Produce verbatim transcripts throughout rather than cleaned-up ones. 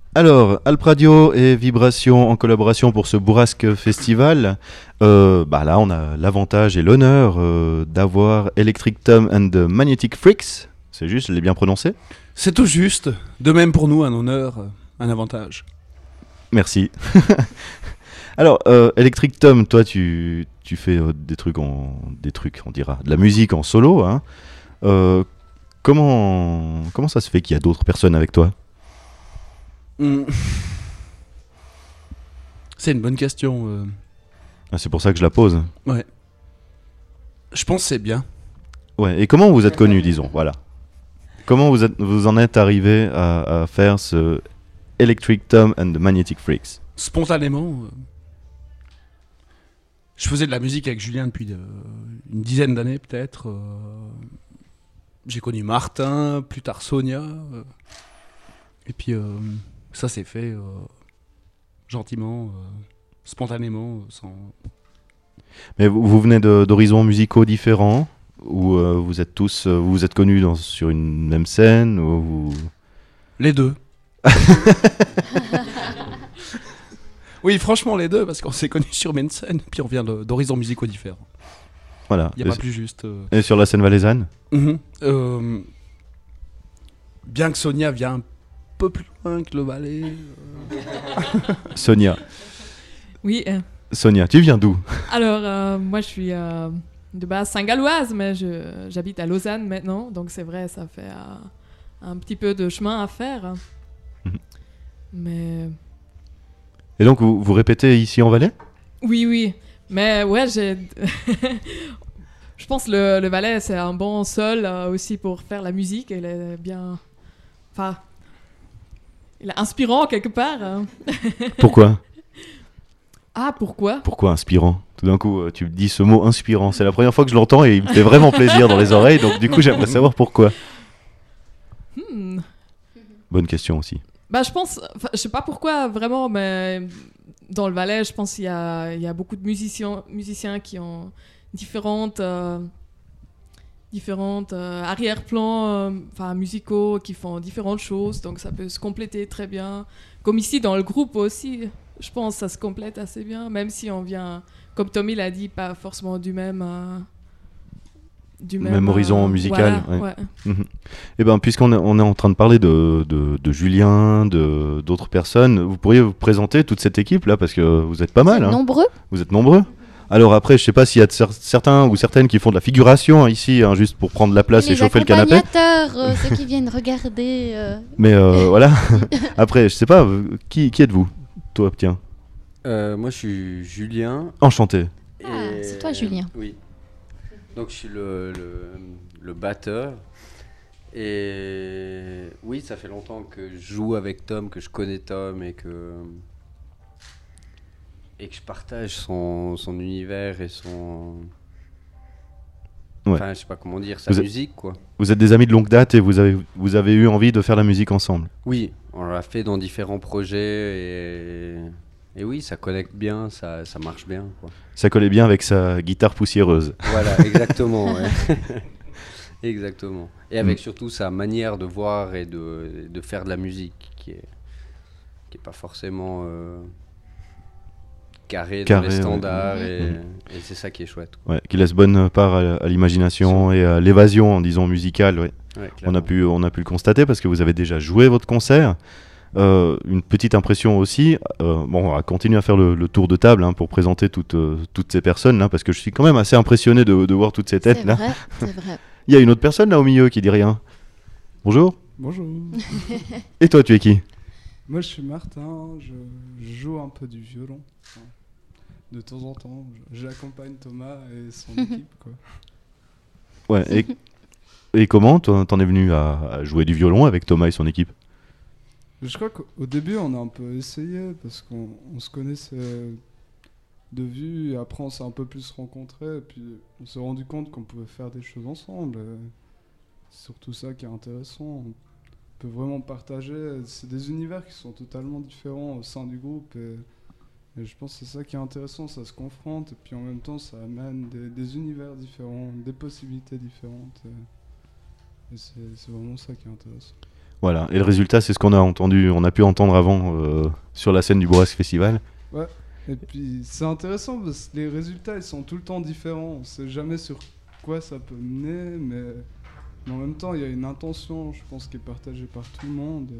Alors, Alp Radio et Vibration en collaboration pour ce Bourrasque Festival. Euh, bah là, on a l'avantage et l'honneur euh, d'avoir Electric Tom and the Magnetic Freaks. C'est juste, je l'ai bien prononcé. C'est tout juste. De même pour nous, un honneur, euh, un avantage. Merci. Alors, euh, Electric Tom, toi, tu, tu fais euh, des trucs, en, des trucs, on dira, de la musique en solo. Hein. Euh, comment, comment ça se fait qu'il y a d'autres personnes avec toi ? Hmm. C'est une bonne question. euh. Ah, c'est pour ça que je la pose. Ouais. Je pense que c'est bien. Ouais. Et comment vous êtes connus, disons, voilà. Comment vous, êtes, vous en êtes arrivé à, à faire ce Electric Tom and the Magnetic Freaks ? Spontanément. euh, Je faisais de la musique avec Julien depuis de- une dizaine d'années, peut-être. euh. J'ai connu Martin, plus tard Sonia. euh. Et puis, euh, ça s'est fait euh, gentiment, euh, spontanément, euh, sans... Mais vous, vous venez de- d'horizons musicaux différents ou euh, vous êtes tous, euh, vous vous êtes connus dans, sur une même scène ou vous... Les deux. Oui, franchement, les deux, parce qu'on s'est connus sur une scène, puis on vient de- d'horizons musicaux différents. Voilà. Il n'y a Et, pas plus juste. euh. et sur la scène valaisanne ? Mhm. Euh, Bien que Sonia vient un peu plus loin que le Valais. euh. Sonia. Oui, euh, Sonia, tu viens d'où ? alors euh, moi je suis euh, de base saint-galloise, mais je, j'habite à Lausanne maintenant, donc c'est vrai, ça fait euh, un petit peu de chemin à faire. Mhm. Mais Et donc vous, vous répétez ici en Valais ? oui, oui, mais ouais, j'ai. Je pense que le, le Valais, c'est un bon sol euh, aussi pour faire la musique. Il est bien. Enfin. Il est inspirant quelque part. hein. Pourquoi ? Ah, pourquoi? Pourquoi inspirant ? Tout d'un coup, euh, tu me dis ce mot inspirant. C'est la première fois que je l'entends et il me fait vraiment plaisir dans les oreilles. Donc du coup, j'aimerais savoir pourquoi. Hmm. Bonne question aussi. Bah, je pense, enfin, je sais pas pourquoi vraiment, mais dans le Valais, je pense qu'il y a, il y a beaucoup de musiciens, musiciens qui ont différentes, euh, différentes euh, arrière-plans, euh, enfin musicaux, qui font différentes choses, donc ça peut se compléter très bien. Comme ici dans le groupe aussi, je pense que ça se complète assez bien, même si on vient, comme Tommy l'a dit, pas forcément du même. euh, du Même même, horizon euh, musical, voilà, ouais. ouais. Mhm. Eh bien, puisqu'on est, on est en train de parler de, de, de Julien, de, d'autres personnes, vous pourriez vous présenter toute cette équipe-là, parce que vous êtes pas mal. Vous êtes Hein. nombreux. Vous êtes nombreux. Alors après, je sais pas s'il y a de cer- certains ou certaines qui font de la figuration hein, ici, hein, juste pour prendre la place et, les chauffer le canapé. accompagnateurs, euh, ceux qui viennent regarder. euh. Mais euh, voilà. Après, je sais pas, euh, qui, qui êtes-vous ? Toi, tiens. Euh, moi, je suis Julien. Enchanté. Ah, c'est toi, Julien. Oui. Donc, je suis le, le, le batteur. Et oui, ça fait longtemps que je joue avec Tom, que je connais Tom et que, et que je partage son, son univers et son... Ouais. Enfin, je sais pas comment dire, sa Vous êtes- musique, quoi. Vous êtes des amis de longue date et vous avez, vous avez eu envie de faire la musique ensemble. Oui, on l'a fait dans différents projets et, et oui, ça connecte bien, ça, ça marche bien, quoi. Ça collait bien avec sa guitare poussiéreuse. Voilà, exactement. Ouais. Exactement. Et avec Mm. surtout sa manière de voir et de, de faire de la musique qui est, qui est pas forcément euh, carrée Carré, dans les ouais. standards Mhm. et, Mhm. et c'est ça qui est chouette, quoi. Ouais, qui laisse bonne part à, à l'imagination et à l'évasion, disons, musicale. Ouais. Ouais, On, clairement. a pu, on a pu le constater parce que vous avez déjà joué votre concert. Euh, une petite impression aussi. Euh, bon, on va continuer à faire le, le tour de table hein, pour présenter toutes, euh, toutes ces personnes là, parce que je suis quand même assez impressionné de, de voir toutes ces têtes C'est là. vrai, c'est vrai. Il y a une autre personne là au milieu qui dit rien. Bonjour. Bonjour, Et toi, tu es qui ? moi je suis Martin, je, je joue un peu du violon. Enfin, de temps en temps, je- j'accompagne Thomas et son équipe, quoi. Ouais. Et, et comment toi, t'en es venu à, à jouer du violon avec Thomas et son équipe ? Je crois qu'au au début on a un peu essayé parce qu'on on se connaissait de vue et après on s'est un peu plus rencontrés et puis on s'est rendu compte qu'on pouvait faire des choses ensemble. et C'est surtout ça qui est intéressant. On peut vraiment partager. C'est des univers qui sont totalement différents au sein du groupe et, et je pense que c'est ça qui est intéressant. Ça se confronte et puis en même temps ça amène des, des univers différents, des possibilités différentes. Et, et c'est c'est vraiment ça qui est intéressant. Voilà. Et le résultat, c'est ce qu'on a entendu, on a pu entendre avant euh, sur la scène du Bourrasque Festival. Ouais. Et puis c'est intéressant parce que les résultats ils sont tout le temps différents. On sait jamais sur quoi ça peut mener, mais, mais en même temps il y a une intention, je pense, qui est partagée par tout le monde.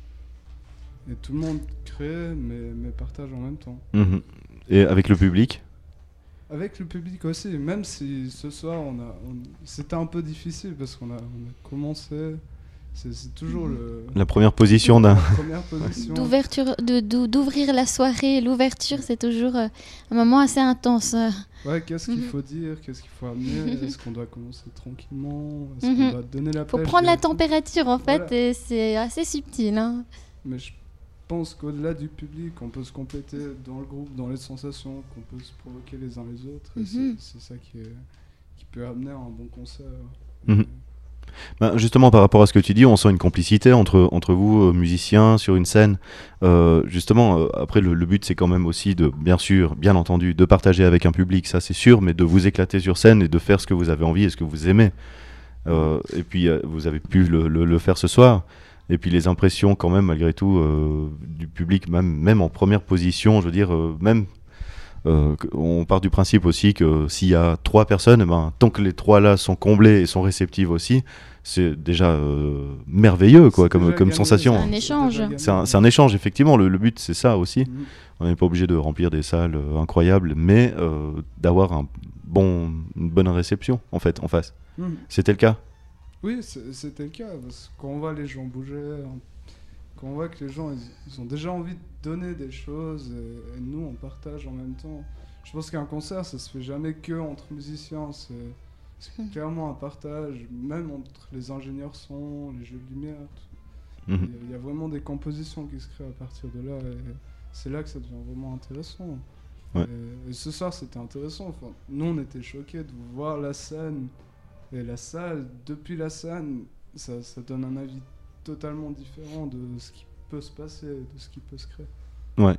Et, et tout le monde crée, mais, mais partage en même temps. Mmh. Et avec le public? Avec le public aussi, même si ce soir on a, on, c'était un peu difficile parce qu'on a, on a commencé. C'est, c'est toujours le, La première position d'un... la première position. D'ouverture, de, d'ou- d'ouvrir la soirée, l'ouverture, c'est toujours euh, un moment assez intense. euh. Ouais, qu'est-ce qu'il Mhm. faut dire, qu'est-ce qu'il faut amener, est-ce qu'on doit commencer tranquillement, est-ce Mhm. qu'on doit donner la Faut pêche prendre la et tout. température en fait, Voilà. et c'est assez subtil. Hein. Mais je pense qu'au-delà du public, on peut se compléter dans le groupe, dans les sensations, qu'on peut se provoquer les uns les autres, et Mhm. c'est, c'est ça qui, est, qui peut amener à un bon concert. Mhm. Ben, justement, par rapport à ce que tu dis, on sent une complicité entre, entre vous, euh, musiciens, sur une scène. Euh, justement, euh, après, le, le but, c'est quand même aussi de, bien sûr, bien entendu, de partager avec un public, ça c'est sûr, mais de vous éclater sur scène et de faire ce que vous avez envie et ce que vous aimez. Euh, et puis, euh, vous avez pu le, le, le faire ce soir. Et puis, les impressions, quand même, malgré tout, euh, du public, même, même en première position, je veux dire, euh, même... Euh, on part du principe aussi que s'il y a trois personnes, eh ben, tant que les trois là sont comblés et sont réceptives aussi, c'est déjà euh, merveilleux quoi, C'est comme, déjà comme gagné, sensation. C'est un échange. déjà gagné. C'est un, c'est un échange, effectivement. Le, le but, c'est ça aussi. Mhm. On n'est pas obligé de remplir des salles euh, incroyables, mais euh, d'avoir un bon, une bonne réception en fait, en face. Mhm. C'était le cas. Oui, c'est- c'était le cas, parce que quand on voit les gens bouger, hein, quand on voit que les gens ils, ils ont déjà envie de donner des choses, et, et nous on partage en même temps. Je pense qu'un concert ça se fait jamais que entre musiciens, c'est, c'est Mhm. clairement un partage, même entre les ingénieurs son, les jeux de lumière. tout. Mhm. Il y a- il y, a vraiment des compositions qui se créent à partir de là, et c'est là que ça devient vraiment intéressant. Ouais. Et, et ce soir c'était intéressant, enfin, nous on était choqués de voir la scène. Et la salle, depuis la scène, ça, ça donne un avis totalement différent de ce qui peut se passer, de ce qui peut se créer. Ouais.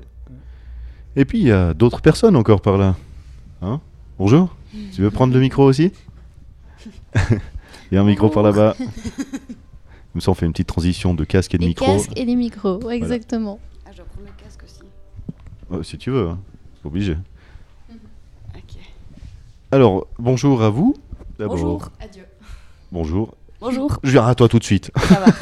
Et puis il y a d'autres personnes encore par là. Hein? Bonjour. Tu veux prendre le micro aussi? Il y a un micro par là-bas. Comme ça, on fait une petite transition de casque et de Les micro. casques et les micros, ouais, exactement. Ah, je dois prendre le casque aussi. Ouais, si tu veux, hein. C'est pas obligé. Ok. Alors, bonjour à vous. D'abord. Bonjour. Adieu. Bonjour. Bonjour. Je viens à toi tout de suite. Ça va.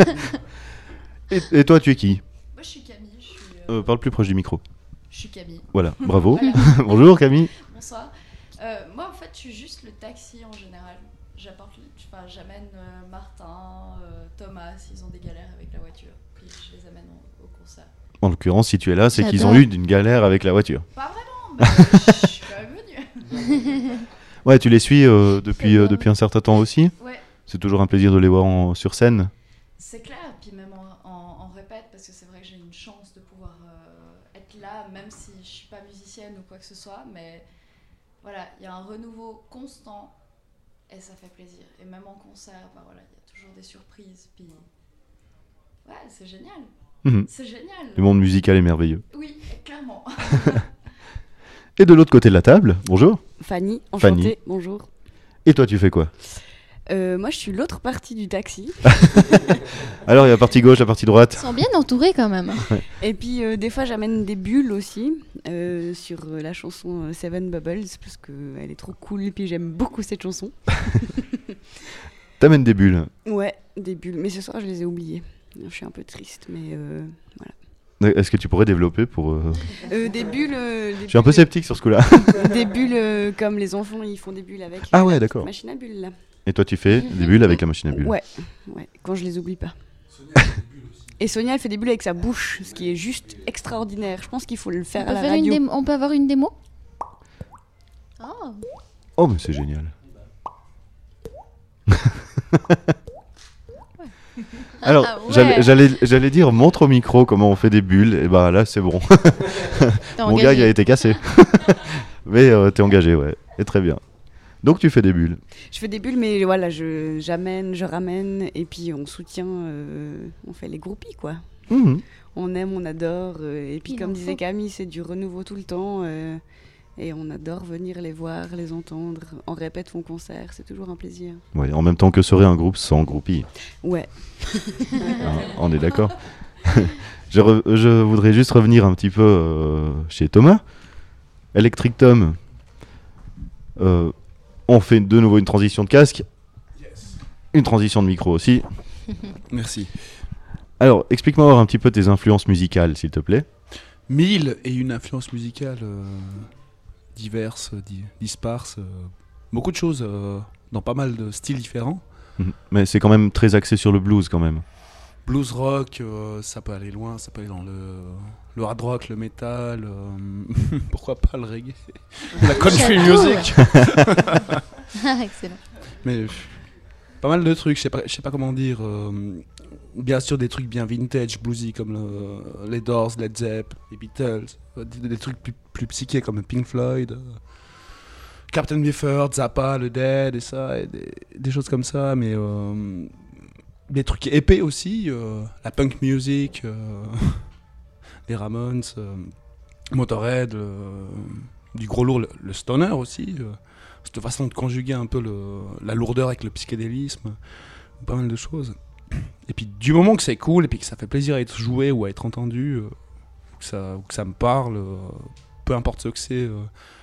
Et, et toi, tu es qui? Moi, je suis Camille. Je suis, euh, euh, Parle plus proche du micro. je suis Camille. Voilà, bravo. Voilà. Bonjour Camille. Bonsoir. Euh, moi, en fait, je suis juste le taxi en général. J'apporte, le- enfin, j'amène euh, Martin, euh, Thomas, s'ils ont des galères avec la voiture. Puis je les amène au, au concert. En l'occurrence, si tu es là, c'est qu'ils ont J'adore. eu une galère avec la voiture. Pas vraiment, mais je suis quand même venue. Ouais, tu les suis euh, depuis, C'est euh, bien. depuis un certain temps aussi. Ouais, C'est toujours un plaisir de les voir en- sur scène. c'est clair. Puis même en, en- en répète, parce que c'est vrai que j'ai une chance de pouvoir euh, être là, même si je suis pas musicienne ou quoi que ce soit. Mais voilà, il y a un renouveau constant et ça fait plaisir. Et même en concert, bah voilà, il y a toujours des surprises. Puis ouais, c'est génial. Mhm. C'est génial. Le monde musical est merveilleux. Oui, clairement. Et de l'autre côté de la table, bonjour. Fanny, enchantée. Fanny. Bonjour. Et toi, tu fais quoi? Euh, moi, je suis l'autre partie du taxi. Alors, il y a la partie gauche, la partie droite. Ils sont bien entourés quand même. Et puis, euh, des fois, j'amène des bulles aussi euh, sur euh, la chanson euh, Seven Bubbles parce qu'elle est trop cool et puis j'aime beaucoup cette chanson. T'amènes des bulles. Ouais, des bulles. Mais ce soir, je les ai oubliées. Je suis un peu triste, mais euh, voilà. Est-ce que tu pourrais développer pour... euh, Euh, des bulles. euh, des Je suis un peu bulles- sceptique sur ce coup-là. Des bulles euh, comme les enfants, ils font des bulles avec Ah euh, ouais, la d'accord. petite machine à bulles là. Et toi, tu fais des bulles avec la machine à bulles. Ouais, ouais, quand je les oublie pas. Et Sonia, elle fait des bulles avec sa bouche, ce qui est juste extraordinaire. Je pense qu'il faut le On faire peut, à la faire une radio. démo- on peut avoir une démo Oh. Oh, mais c'est génial. Alors, Ah ouais. j'allais- j'allais j'allais dire, montre au micro comment on fait des bulles. Et bah là, c'est bon. T'es Mon engagé. gag a été cassé. Mais euh, t'es engagé, ouais. Et très bien. Donc tu fais des bulles. Je fais des bulles, mais voilà, je j'amène, je ramène, et puis on soutient, euh, on fait les groupies quoi. Mhm. On aime, on adore, euh, et puis Il comme en disait faut. Camille, c'est du renouveau tout le temps. euh, Et on adore venir les voir, les entendre, en répète ou en concert, c'est toujours un plaisir. Ouais, en même temps que serait un groupe sans groupie. Ouais. Hein, on est d'accord. je, re- je voudrais juste revenir un petit peu euh, chez Thomas. Electric Tom, euh, on fait de nouveau une transition de casque, une transition de micro aussi. Merci. Alors, explique-moi un petit peu tes influences musicales, s'il te plaît. Mille et une influence musicale euh, diverses, di- disparses, euh, beaucoup de choses euh, dans pas mal de styles différents. Mhm. Mais c'est quand même très axé sur le blues quand même. Blues rock, euh, ça peut aller loin, ça peut aller dans le, le hard rock, le metal, euh, pourquoi pas le reggae, la country J'adore. music, Ah, excellent. mais pff, pas mal de trucs, je sais pas, je sais pas comment dire. euh, bien sûr des trucs bien vintage, bluesy comme le- les Doors, Led Zepp, les Beatles, euh, des, des trucs plus, plus psychés comme Pink Floyd, euh, Captain Beefheart, Zappa, le Dead et ça, et des, des choses comme ça, mais euh, des trucs épais aussi, euh, la punk music, euh, les Ramones, euh, Motorhead, euh, du gros lourd, le, le stoner aussi, euh, cette façon de conjuguer un peu le, la lourdeur avec le psychédélisme, pas mal de choses. Et puis du moment que c'est cool et puis que ça fait plaisir à être joué ou à être entendu, euh, ou que ça, ou que ça me parle, euh, peu importe ce que c'est, euh,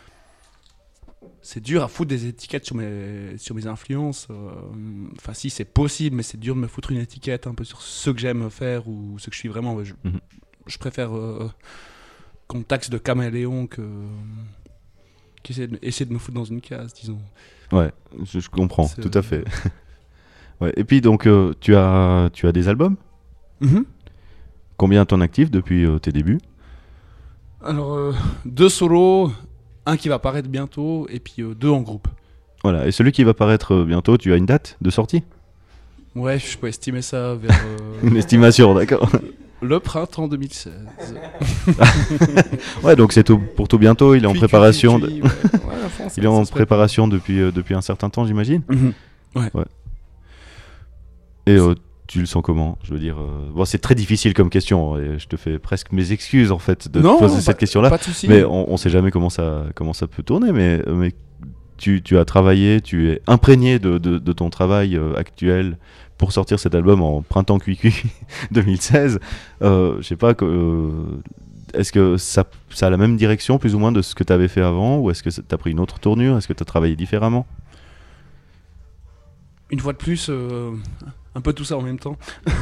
c'est dur à foutre des étiquettes sur mes, sur mes influences. euh, Enfin si c'est possible, mais c'est dur de me foutre une étiquette un peu sur ce que j'aime faire ou ce que je suis vraiment. Je, Mhm. je préfère euh, qu'on me taxe de caméléon que qu'essayer de, essayer de me foutre dans une case, disons. Ouais, je, je comprends, C'est- tout à fait. Ouais. Et puis donc, euh, tu, as, tu as des albums. Combien à ton actif depuis euh, tes débuts? Alors, euh, deux solos, un qui va paraître bientôt, et puis euh, deux en groupe. Voilà, et celui qui va paraître euh, bientôt, tu as une date de sortie? Ouais, je peux estimer ça vers euh, Une estimation, d'accord. le printemps deux mille seize. Ouais, donc c'est tout, pour tout bientôt, il est en Cui, préparation. cui, cui, de- ouais. Ouais, à fond, ça- Il est en ça se préparation depuis, euh, depuis un certain temps, j'imagine. prépare. Mhm. Et euh, tu le sens comment? Je veux dire, euh, bon, c'est très difficile comme question, et je te fais presque mes excuses en fait de Non, te poser pas- cette question-là. Pas de soucis. Mais on, on sait jamais comment ça, comment ça peut tourner, mais, mais tu, tu as travaillé, tu es imprégné de, de, de ton travail euh, actuel pour sortir cet album en printemps cuicu deux mille seize. Euh, je sais pas, que, euh, est-ce que ça, ça a la même direction plus ou moins de ce que tu avais fait avant, ou est-ce que tu as pris une autre tournure? Est-ce que tu as travaillé différemment? Une fois de plus, euh, un peu tout ça en même temps.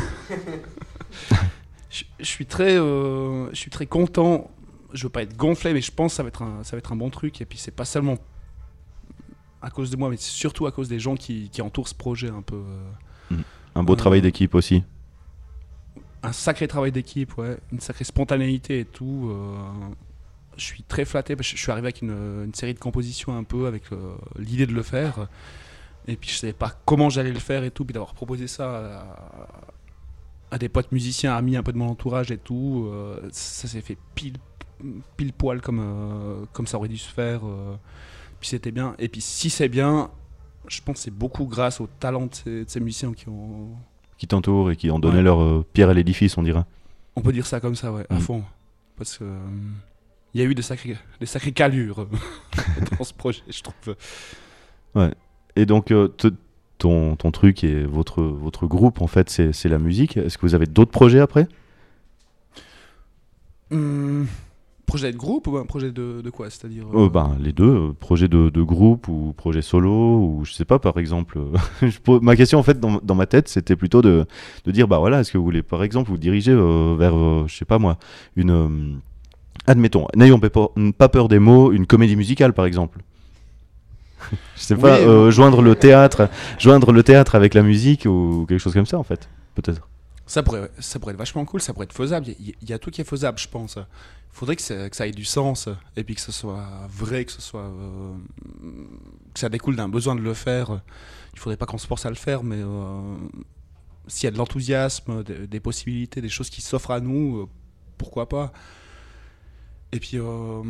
je, je suis très, euh, je suis très content. Je veux pas être gonflé, mais je pense que ça va être un, ça va être un bon truc. Et puis c'est pas seulement à cause de moi, mais c'est surtout à cause des gens qui, qui entourent ce projet un peu. euh, Un beau Euh, travail d'équipe aussi. un sacré travail d'équipe, ouais, une sacrée spontanéité et tout. euh, je suis très flatté parce que je suis arrivé avec une, une série de compositions un peu avec euh, l'idée de le faire. Et puis je savais pas comment j'allais le faire et tout. Puis d'avoir proposé ça à, à des potes musiciens, amis un peu de mon entourage et tout, euh, ça s'est fait pile, pile poil comme, euh, comme ça aurait dû se faire. euh, puis c'était bien. Et puis si c'est bien, je pense que c'est beaucoup grâce au talent de ces, de ces musiciens qui ont. Qui t'entourent et qui ont donné Ouais. leur euh, pierre à l'édifice, on dira. On peut dire ça comme ça, ouais, à Mm. fond. Parce que euh, il y a eu des sacrées, des sacrées calures euh, dans ce projet, je trouve. Et donc, euh, te- ton, ton truc et votre, votre groupe, en fait, c'est c'est la musique. Est-ce que vous avez d'autres projets après? Hum, projet de groupe ou un projet de, de quoi? C'est-à-dire. euh, Euh, ben, les deux, euh, projet de, de groupe ou projet solo, ou je sais pas, par exemple. euh, je pose- ma question, en fait, dans, dans ma tête, c'était plutôt de, de dire, bah voilà, est-ce que vous voulez, par exemple, vous diriger euh, vers, euh, je sais pas moi, une. euh, admettons, n'ayons pas peur, pas peur des mots, une comédie musicale, par exemple. Je sais pas, Oui, euh, euh, joindre le théâtre, joindre le théâtre avec la musique ou quelque chose comme ça, en fait, peut-être. Ça pourrait, ça pourrait être vachement cool, ça pourrait être faisable. Il y, il y a tout qui est faisable, je pense. Il faudrait que ça, que ça ait du sens et puis que ce soit vrai, que ce soit euh, que ça découle d'un besoin de le faire. Il faudrait pas qu'on se force à le faire, mais euh, s'il y a de l'enthousiasme, des, des possibilités, des choses qui s'offrent à nous, euh, pourquoi pas. Et puis euh,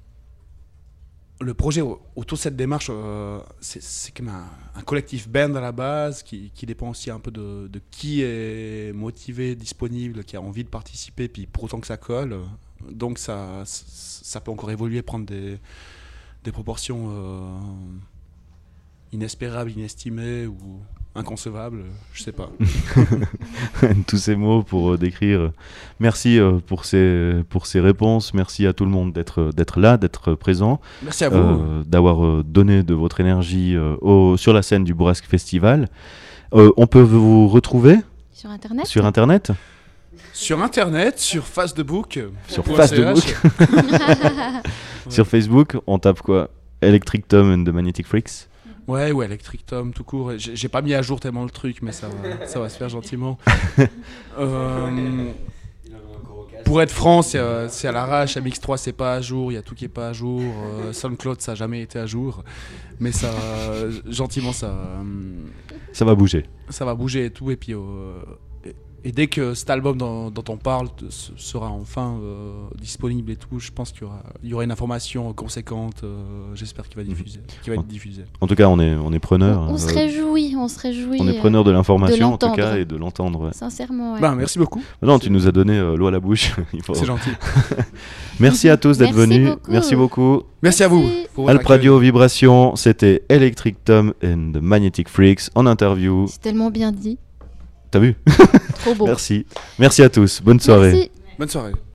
le projet au- autour de cette démarche, euh, c'est c'est comme un, un collectif band à la base qui, qui dépend aussi un peu de, de qui est motivé, disponible, qui a envie de participer, puis pour autant que ça colle. Donc ça, ça peut encore évoluer, prendre des, des proportions euh, inespérables, inestimées ou inconcevables, je sais pas. Tous ces mots pour euh, décrire. Merci euh, pour, ces, pour ces réponses. Merci à tout le monde d'être, d'être là, d'être présent. Merci à vous. Euh, d'avoir euh, donné de votre énergie euh, au, sur la scène du Bourrasque Festival. Euh, on peut vous retrouver Sur Internet sur Internet, Sur Internet, sur Facebook. sur point Facebook, C H. sur Facebook. On tape quoi? Electric Tom and the Magnetic Freaks. Ouais, ouais, Electric Tom, tout court. J'ai, j'ai pas mis à jour tellement le truc, mais ça va, ça va se faire gentiment. Euh, pour être franc, c'est, euh, c'est à l'arrache. M X trois, c'est pas à jour. Il y a tout qui est pas à jour. Euh, SoundCloud, ça a jamais été à jour. Mais ça, euh, gentiment, ça, euh, Ça va bouger. ça va bouger et tout. Et puis, euh, et, et dès que cet album dont, dont on parle t- s- sera enfin euh, disponible et tout, je pense qu'il y aura, il y aura une information conséquente. euh, j'espère qu'il va diffuser, qu'il va être diffusé. En tout cas, on est, on est preneur. On, on se euh, réjouit, on se réjouit. on est euh, preneur de l'information, en tout l'entendre. cas, et de l'entendre. Ouais. Sincèrement, ouais. Ben, merci beaucoup. Non, tu nous as donné euh, l'eau à la bouche. Il faut- C'est gentil. Merci à tous d'être Merci venus. beaucoup. Merci beaucoup. Merci à vous. Merci. pour votre Alp accueil. Radio Vibration, c'était Electric Tom and the Magnetic Freaks en interview. C'est tellement bien dit. T'as vu? Trop beau. Merci. Merci à tous. Bonne soirée. Merci. Bonne soirée.